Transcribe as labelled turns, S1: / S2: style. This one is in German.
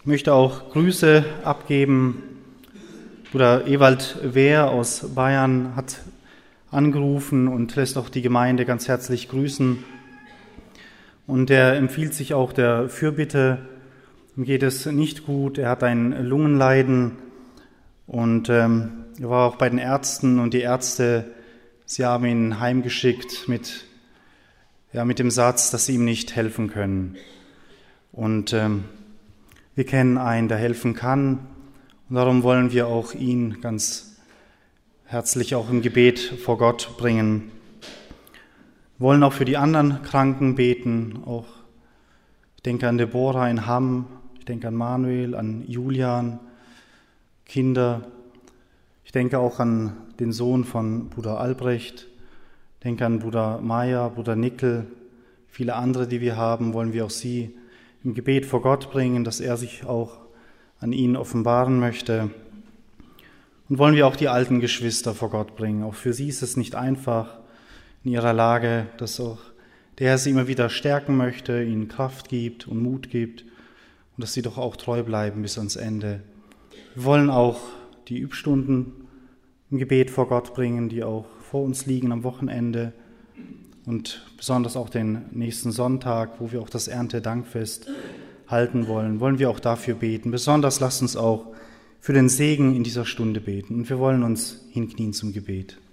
S1: Ich möchte auch Grüße abgeben. Bruder Ewald Wehr aus Bayern hat angerufen und lässt auch die Gemeinde ganz herzlich grüßen. Und er empfiehlt sich auch der Fürbitte. Ihm geht es nicht gut, er hat ein Lungenleiden und er war auch bei den Ärzten und die Ärzte, sie haben ihn heimgeschickt mit dem Satz, dass sie ihm nicht helfen können. Und wir kennen einen, der helfen kann, und darum wollen wir auch ihn ganz herzlich auch im Gebet vor Gott bringen. Wir wollen auch für die anderen Kranken beten, auch ich denke an Deborah in Hamm, ich denke an Manuel, an Julian, Kinder, ich denke auch an den Sohn von Bruder Albrecht, ich denke an Bruder Meier, Bruder Nickel, viele andere, die wir haben, wollen wir auch sie im Gebet vor Gott bringen, dass er sich auch an ihnen offenbaren möchte. Und wollen wir auch die alten Geschwister vor Gott bringen. Auch für sie ist es nicht einfach in ihrer Lage, dass auch der Herr sie immer wieder stärken möchte, ihnen Kraft gibt und Mut gibt und dass sie doch auch treu bleiben bis ans Ende. Wir wollen auch die Übstunden im Gebet vor Gott bringen, die auch vor uns liegen am Wochenende und besonders auch den nächsten Sonntag, wo wir auch das Erntedankfest halten wollen wir auch dafür beten. Besonders lasst uns auch für den Segen in dieser Stunde beten. Und wir wollen uns hinknien zum Gebet.